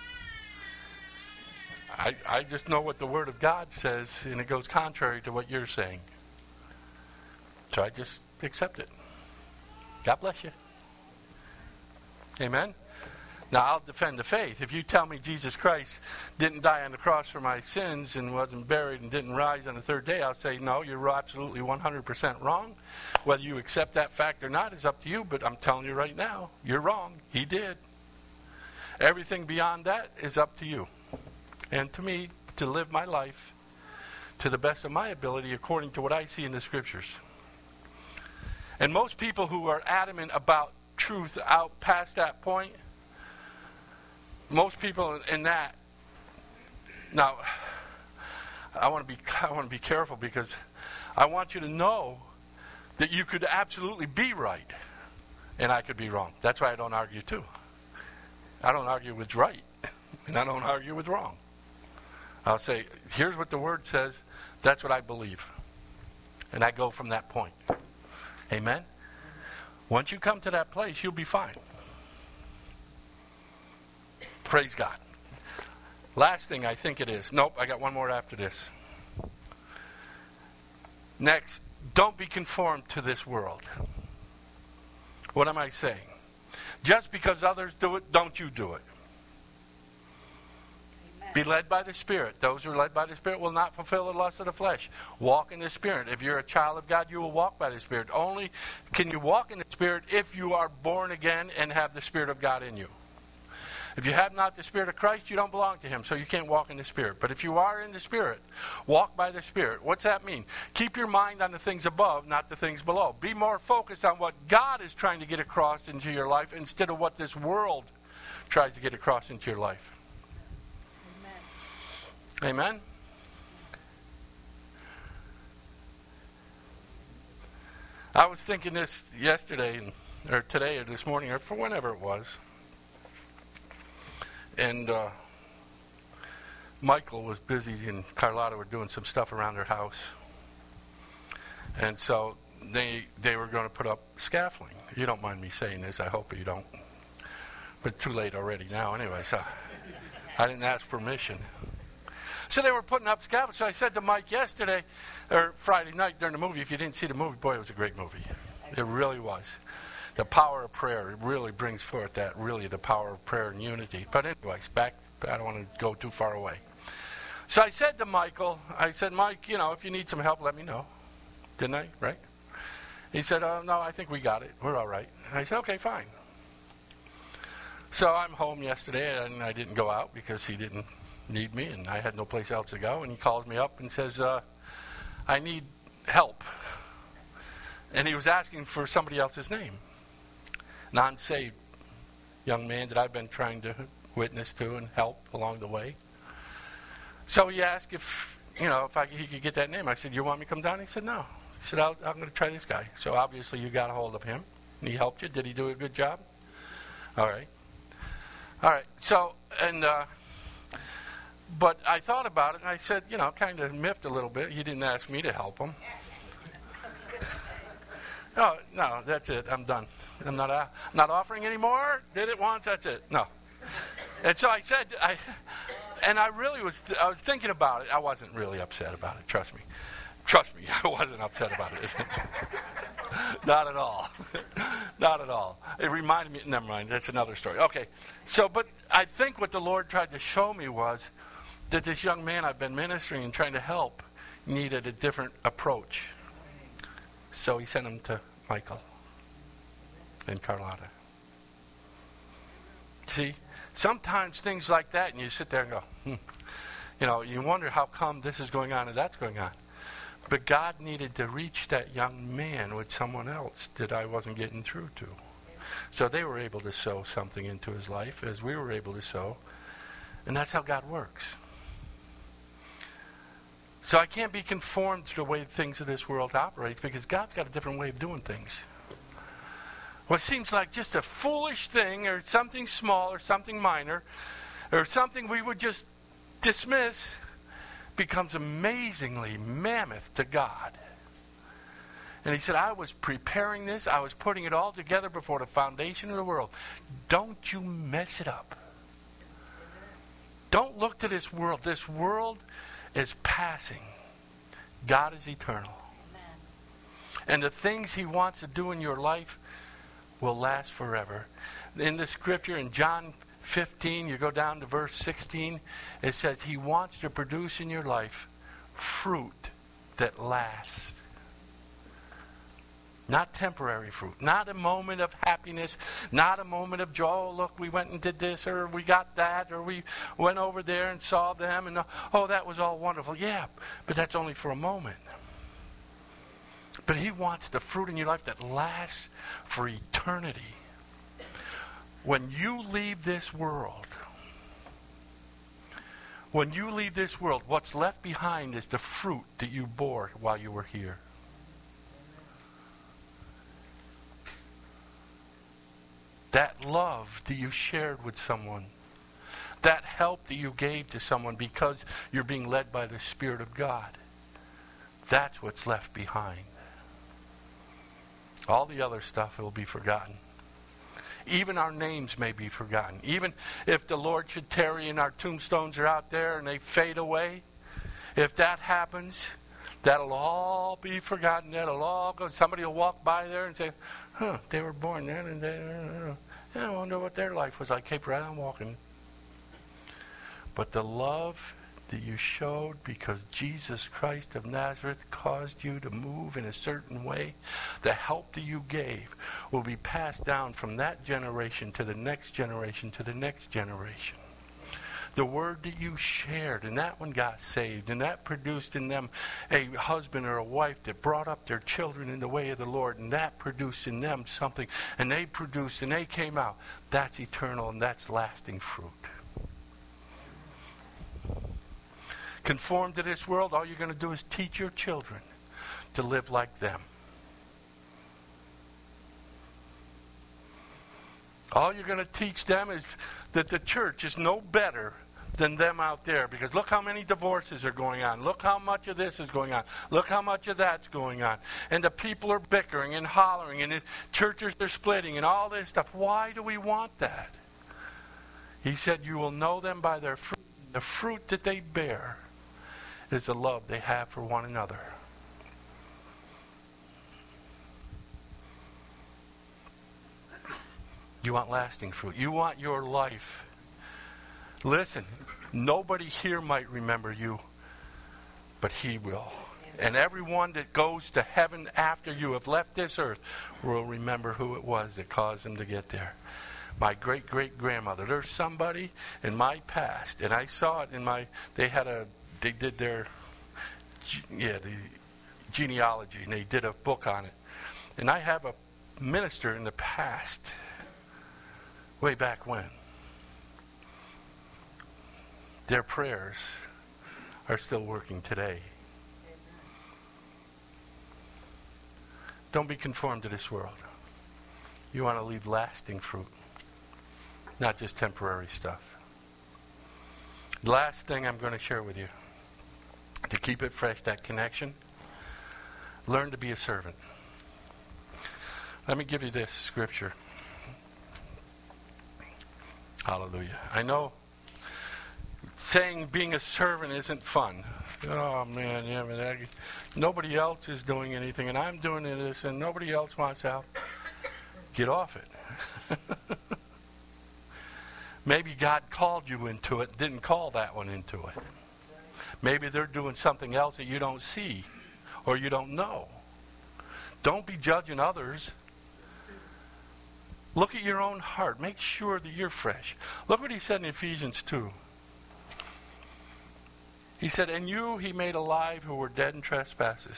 I just know what the Word of God says, and it goes contrary to what you're saying. So I just accept it. God bless you. Amen? Now, I'll defend the faith. If you tell me Jesus Christ didn't die on the cross for my sins and wasn't buried and didn't rise on the third day, I'll say, no, you're absolutely 100% wrong. Whether you accept that fact or not is up to you, but I'm telling you right now, you're wrong. He did. Everything beyond that is up to you. And to me, to live my life to the best of my ability according to what I see in the Scriptures. And most people who are adamant about truth out past that point, most people in that, now, I want to be careful because I want you to know that you could absolutely be right and I could be wrong. That's why I don't argue too. I don't argue with right and I don't argue with wrong. I'll say, here's what the Word says. That's what I believe. And I go from that point. Amen? Once you come to that place, you'll be fine. Praise God. Last thing I think it is. Nope, I got one more after this. Next, don't be conformed to this world. What am I saying? Just because others do it, don't you do it. Amen. Be led by the Spirit. Those who are led by the Spirit will not fulfill the lust of the flesh. Walk in the Spirit. If you're a child of God, you will walk by the Spirit. Only can you walk in the Spirit if you are born again and have the Spirit of God in you. If you have not the Spirit of Christ, you don't belong to Him, so you can't walk in the Spirit. But if you are in the Spirit, walk by the Spirit. What's that mean? Keep your mind on the things above, not the things below. Be more focused on what God is trying to get across into your life instead of what this world tries to get across into your life. Amen? Amen? I was thinking this yesterday, or today, or this morning, or for whenever it was. And Michael was busy and Carlotta were doing some stuff around their house. And so they were going to put up scaffolding. You don't mind me saying this, I hope you don't. But too late already now anyway, so I didn't ask permission. So they were putting up scaffolding. So I said to Mike yesterday, or Friday night during the movie, if you didn't see the movie, boy, it was a great movie. It really was. The power of prayer, it really brings forth that, really the power of prayer and unity. But anyways, back, I don't want to go too far away. So I said to Michael, Mike, if you need some help, let me know. Didn't I? Right? He said, no, I think we got it. We're all right. And I said, okay, fine. So I'm home yesterday, and I didn't go out because he didn't need me, and I had no place else to go. And he calls me up and says, I need help. And he was asking for somebody else's name. Non-saved young man that I've been trying to witness to and help along the way. So he asked if he could get that name. I said, you want me to come down? He said, no. He said, I'm going to try this guy. So obviously you got a hold of him, and he helped you. Did he do a good job? All right. So, but I thought about it, and I said, kind of miffed a little bit. He didn't ask me to help him. No, that's it. I'm done. I'm not offering anymore. Did it once, that's it. No. And so I said, I was thinking about it. I wasn't really upset about it. Trust me, I wasn't upset about it. Not at all. Not at all. It reminded me, never mind, that's another story. Okay. So, but I think what the Lord tried to show me was that this young man I've been ministering and trying to help needed a different approach. So he sent him to Michael and Carlotta. See, sometimes things like that, and you sit there and go, you wonder how come this is going on and that's going on. But God needed to reach that young man with someone else that I wasn't getting through to. So they were able to sow something into his life as we were able to sow. And that's how God works. So I can't be conformed to the way things of this world operates because God's got a different way of doing things. What seems like just a foolish thing or something small or something minor or something we would just dismiss becomes amazingly mammoth to God. And he said, I was preparing this. I was putting it all together before the foundation of the world. Don't you mess it up. Don't look to this world. This world is passing. God is eternal. Amen. And the things he wants to do in your life will last forever. In the scripture in John 15, you go down to verse 16, it says he wants to produce in your life fruit that lasts. Not temporary fruit. Not a moment of happiness. Not a moment of joy. Oh, look, we went and did this, or we got that, or we went over there and saw them, and oh, that was all wonderful. Yeah, but that's only for a moment. But he wants the fruit in your life that lasts for eternity. When you leave this world, what's left behind is the fruit that you bore while you were here. That love that you shared with someone. That help that you gave to someone because you're being led by the Spirit of God. That's what's left behind. All the other stuff will be forgotten. Even our names may be forgotten. Even if the Lord should tarry and our tombstones are out there and they fade away, if that happens, that'll all be forgotten. That'll all go. Somebody will walk by there and say, they were born then, and I wonder what their life was like. Keep right on walking. But the love that you showed because Jesus Christ of Nazareth caused you to move in a certain way, the help that you gave will be passed down from that generation to the next generation to the next generation. The word that you shared, and that one got saved, and that produced in them a husband or a wife that brought up their children in the way of the Lord, and that produced in them something, and they produced, and they came out. That's eternal, and that's lasting fruit. Conform to this world, all you're going to do is teach your children to live like them. All you're going to teach them is that the church is no better than them out there. Because look how many divorces are going on. Look how much of this is going on. Look how much of that's going on. And the people are bickering and hollering. And the churches are splitting and all this stuff. Why do we want that? He said, you will know them by their fruit. The fruit that they bear is the love they have for one another. You want lasting fruit. You want your life. Listen, nobody here might remember you, but he will. And everyone that goes to heaven after you have left this earth will remember who it was that caused them to get there. My great-great-grandmother. There's somebody in my past, and I saw it in my, they did their, the genealogy, and they did a book on it. And I have a minister in the past, way back when. Their prayers are still working today. Don't be conformed to this world. You want to leave lasting fruit, not just temporary stuff. The last thing I'm going to share with you, to keep it fresh, that connection, learn to be a servant. Let me give you this scripture. Hallelujah. I know saying being a servant isn't fun. Oh man, yeah, but nobody else is doing anything and I'm doing this and nobody else wants out. Get off it. Maybe God called you into it, didn't call that one into it. Maybe they're doing something else that you don't see or you don't know. Don't be judging others. Look at your own heart. Make sure that you're fresh. Look what he said in Ephesians 2. He said, "And you he made alive who were dead in trespasses."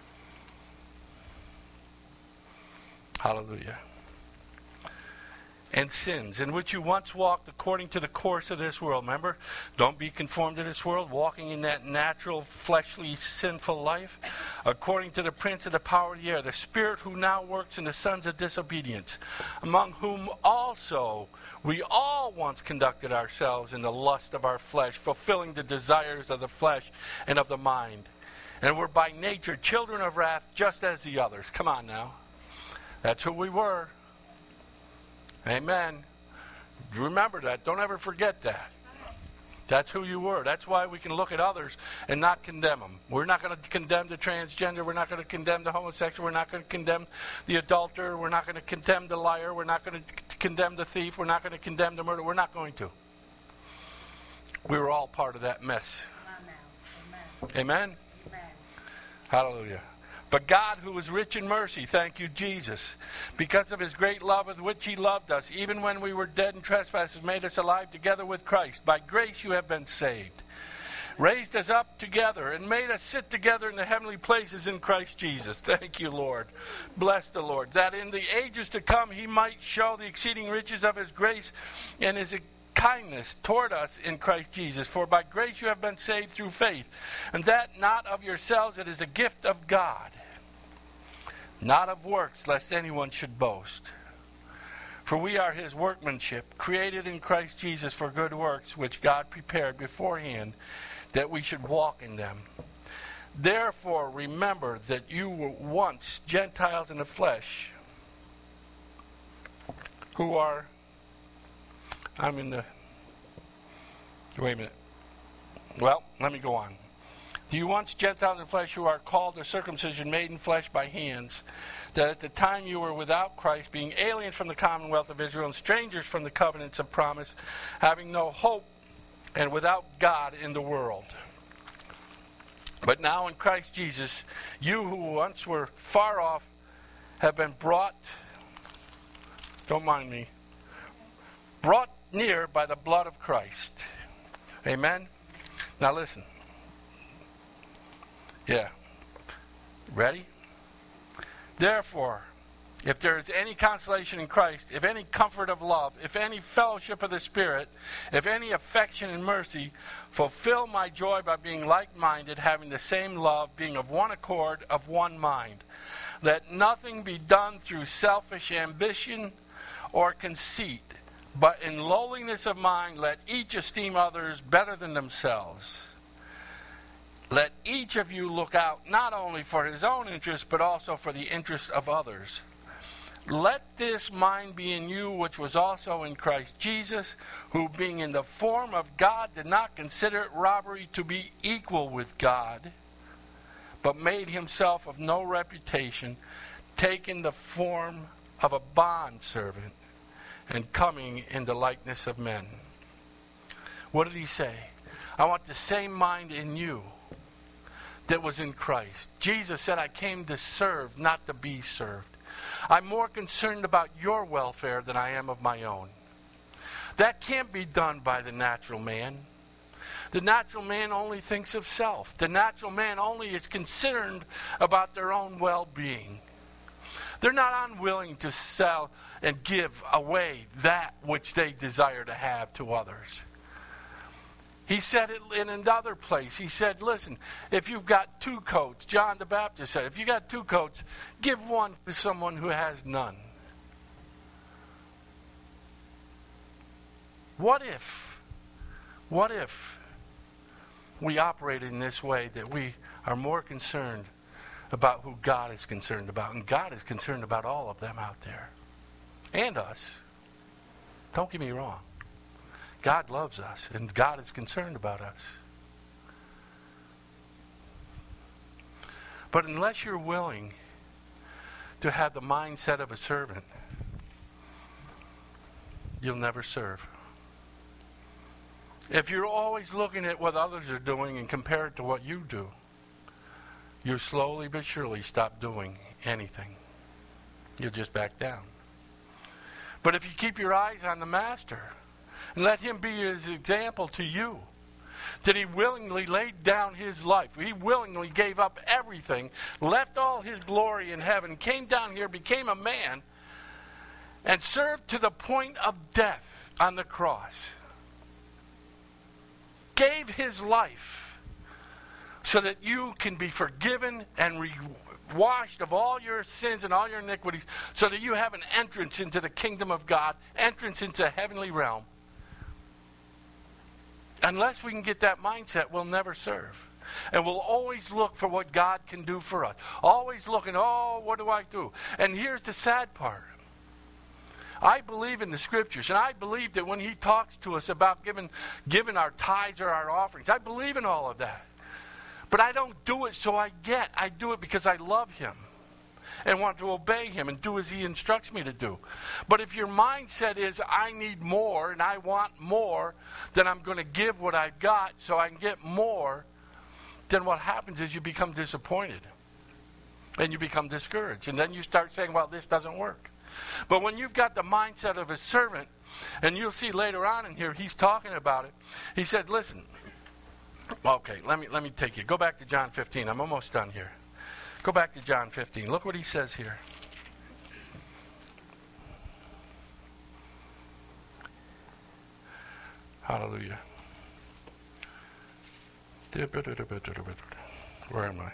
Hallelujah. and sins, in which you once walked according to the course of this world. Remember? Don't be conformed to this world, walking in that natural, fleshly, sinful life, according to the prince of the power of the air, the spirit who now works in the sons of disobedience, among whom also we all once conducted ourselves in the lust of our flesh, fulfilling the desires of the flesh and of the mind. And we're by nature children of wrath, just as the others. Come on now. That's who we were. Amen. Remember that. Don't ever forget that. That's who you were. That's why we can look at others and not condemn them. We're not going to condemn the transgender. We're not going to condemn the homosexual. We're not going to condemn the adulterer. We're not going to condemn the liar. We're not going to condemn the thief. We're not going to condemn the murderer. We're not going to. We were all part of that mess. Amen. Amen? Amen. Hallelujah. But God, who is rich in mercy, thank you, Jesus, because of his great love with which he loved us, even when we were dead in trespasses, made us alive together with Christ. By grace you have been saved. Raised us up together and made us sit together in the heavenly places in Christ Jesus. Thank you, Lord. Bless the Lord. That in the ages to come he might show the exceeding riches of his grace and his kindness toward us in Christ Jesus. For by grace you have been saved through faith, and that not of yourselves, it is a gift of God, not of works, lest anyone should boast. For we are his workmanship, created in Christ Jesus for good works, which God prepared beforehand that we should walk in them. Therefore remember that you were once Gentiles in the flesh, who are... Wait a minute. Well, let me go on. You once Gentiles in flesh, who are called the circumcision made in flesh by hands, that at the time you were without Christ, being aliens from the commonwealth of Israel and strangers from the covenants of promise, having no hope and without God in the world. But now in Christ Jesus, you who once were far off have been brought, don't mind me, brought near by the blood of Christ. Amen? Now listen. Yeah. Ready? Therefore, if there is any consolation in Christ, if any comfort of love, if any fellowship of the Spirit, if any affection and mercy, fulfill my joy by being like-minded, having the same love, being of one accord, of one mind. Let nothing be done through selfish ambition or conceit, but in lowliness of mind let each esteem others better than themselves. Let each of you look out not only for his own interest, but also for the interest of others. Let this mind be in you, which was also in Christ Jesus, who being in the form of God did not consider it robbery to be equal with God, but made himself of no reputation, taking the form of a bondservant, and coming in the likeness of men. What did he say? I want the same mind in you that was in Christ. Jesus said, I came to serve, not to be served. I'm more concerned about your welfare than I am of my own. That can't be done by the natural man. The natural man only thinks of self. The natural man only is concerned about their own well-being. They're not unwilling to sell and give away that which they desire to have to others. He said it in another place. He said, listen, if you've got 2 coats, John the Baptist said, if you got 2 coats, give one to someone who has none. What if we operate in this way, that we are more concerned about who God is concerned about, and God is concerned about all of them out there. And us. Don't get me wrong. God loves us, and God is concerned about us. But unless you're willing to have the mindset of a servant, you'll never serve. If you're always looking at what others are doing and compare it to what you do, you slowly but surely stop doing anything. You'll just back down. But if you keep your eyes on the Master and let him be his example to you, that he willingly laid down his life, he willingly gave up everything, left all his glory in heaven, came down here, became a man, and served to the point of death on the cross. Gave his life so that you can be forgiven and washed of all your sins and all your iniquities, so that you have an entrance into the kingdom of God, entrance into the heavenly realm. Unless we can get that mindset, we'll never serve. And we'll always look for what God can do for us. Always looking, oh, what do I do? And here's the sad part. I believe in the scriptures, and I believe that when he talks to us about giving our tithes or our offerings, I believe in all of that. But I don't do it so I get. I do it because I love him and want to obey him and do as he instructs me to do. But if your mindset is, I need more and I want more, then I'm going to give what I've got so I can get more, then what happens is you become disappointed and you become discouraged. And then you start saying, well, this doesn't work. But when you've got the mindset of a servant, and you'll see later on in here, he's talking about it. He said, listen, okay, let me take you. Go back to John 15. I'm almost done here. Go back to John 15. Look what he says here. Hallelujah. Where am I?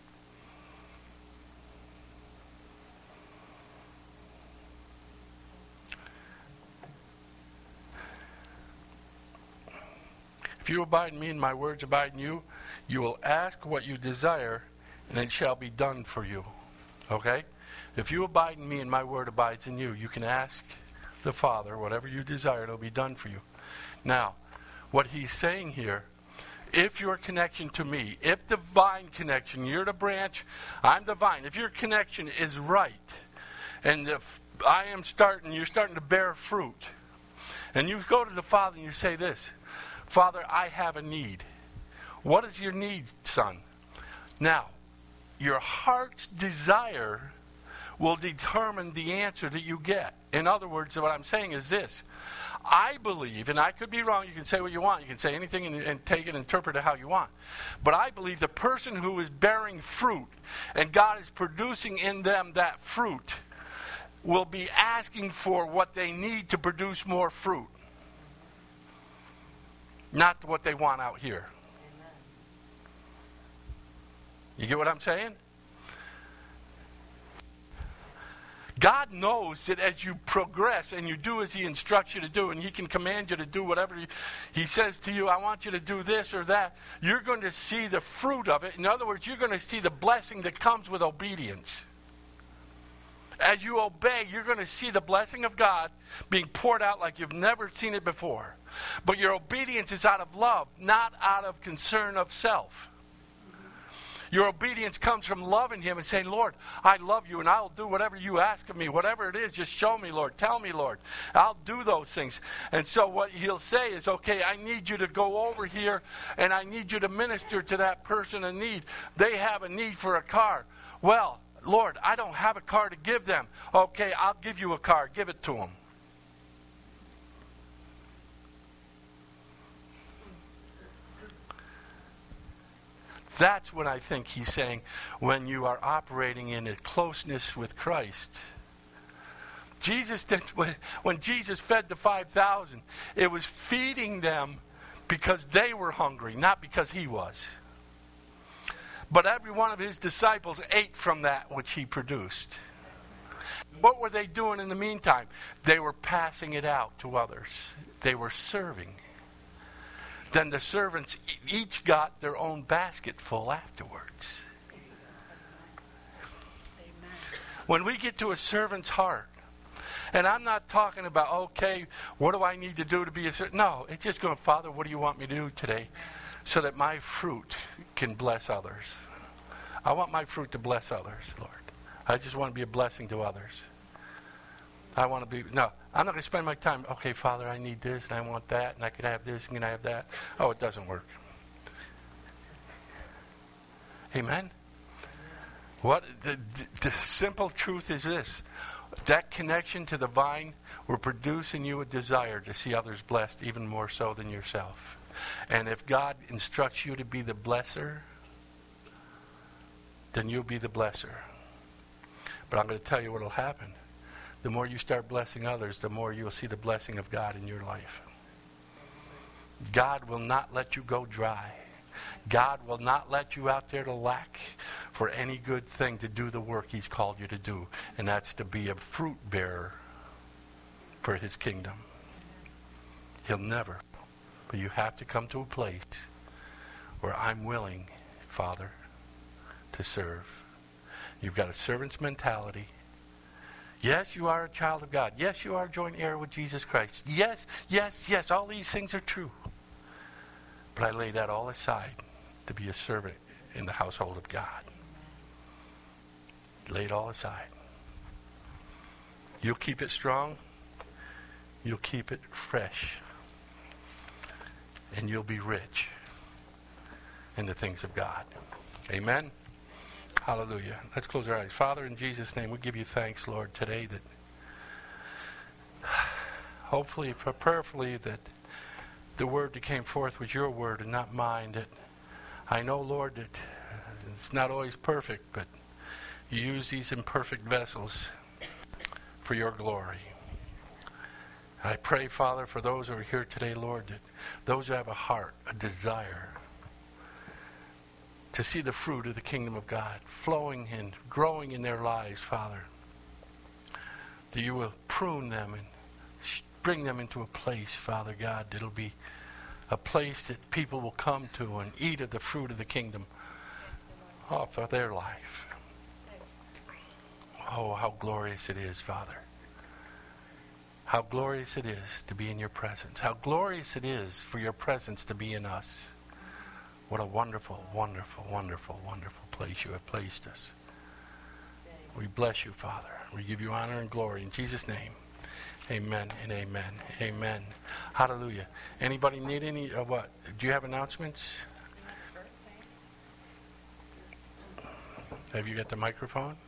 If you abide in me and my words abide in you, you will ask what you desire, and it shall be done for you. Okay? If you abide in me and my word abides in you, you can ask the Father whatever you desire, it'll be done for you. Now, what he's saying here, if your connection to me, if the vine connection, you're the branch, I'm the vine, if your connection is right, and if you're starting to bear fruit, and you go to the Father and you say this, Father, I have a need. What is your need, son? Now, your heart's desire will determine the answer that you get. In other words, what I'm saying is this. I believe, and I could be wrong, you can say what you want, you can say anything and take it and interpret it how you want. But I believe the person who is bearing fruit and God is producing in them that fruit will be asking for what they need to produce more fruit. Not what they want out here. Amen. You get what I'm saying? God knows that as you progress and you do as he instructs you to do, and he can command you to do whatever he says to you, I want you to do this or that, you're going to see the fruit of it. In other words, you're going to see the blessing that comes with obedience. As you obey, you're going to see the blessing of God being poured out like you've never seen it before. But your obedience is out of love, not out of concern of self. Your obedience comes from loving him and saying, Lord, I love you and I'll do whatever you ask of me. Whatever it is, just show me, Lord. Tell me, Lord. I'll do those things. And so what he'll say is, okay, I need you to go over here and I need you to minister to that person in need. They have a need for a car. Well, Lord, I don't have a car to give them. Okay, I'll give you a car. Give it to them. That's what I think he's saying when you are operating in a closeness with Christ. When Jesus fed the 5,000, it was feeding them because they were hungry, not because he was. But every one of his disciples ate from that which he produced. What were they doing in the meantime? They were passing it out to others. They were serving. Then the servants each got their own basket full afterwards. Amen. When we get to a servant's heart, and I'm not talking about, okay, what do I need to do to be a servant? No, it's just going, Father, what do you want me to do today so that my fruit can bless others? I want my fruit to bless others, Lord. I just want to be a blessing to others. I'm not going to spend my time, okay, Father, I need this, and I want that, and I could have this, and can I have that? Oh, it doesn't work. Amen? What the simple truth is this. That connection to the vine will produce in you a desire to see others blessed even more so than yourself. And if God instructs you to be the blesser, then you'll be the blesser. But I'm going to tell you what will happen. the more you start blessing others, the more you'll see the blessing of God in your life. God will not let you go dry. God will not let you out there to lack for any good thing to do the work he's called you to do. And that's to be a fruit bearer for his kingdom. He'll never. But you have to come to a place where I'm willing, Father, to serve. You've got a servant's mentality. Yes, you are a child of God. Yes, you are a joint heir with Jesus Christ. Yes, yes, yes, all these things are true. But I lay that all aside to be a servant in the household of God. Lay it all aside. You'll keep it strong. You'll keep it fresh. And you'll be rich in the things of God. Amen. Hallelujah. Let's close our eyes. Father, in Jesus' name, we give you thanks, Lord, today that hopefully, prayerfully, that the word that came forth was your word and not mine. That I know, Lord, that it's not always perfect, but you use these imperfect vessels for your glory. I pray, Father, for those who are here today, Lord, that those who have a heart, a desire to see the fruit of the kingdom of God flowing and growing in their lives, Father, that you will prune them and bring them into a place, Father God, that'll be a place that people will come to and eat of the fruit of the kingdom for their life. Oh, how glorious it is, Father. How glorious it is to be in your presence. How glorious it is for your presence to be in us. What a wonderful, wonderful, wonderful, wonderful place you have placed us. We bless you, Father. We give you honor and glory in Jesus' name. Amen and amen. Amen. Hallelujah. Anybody need any, what? Do you have announcements? Have you got the microphone?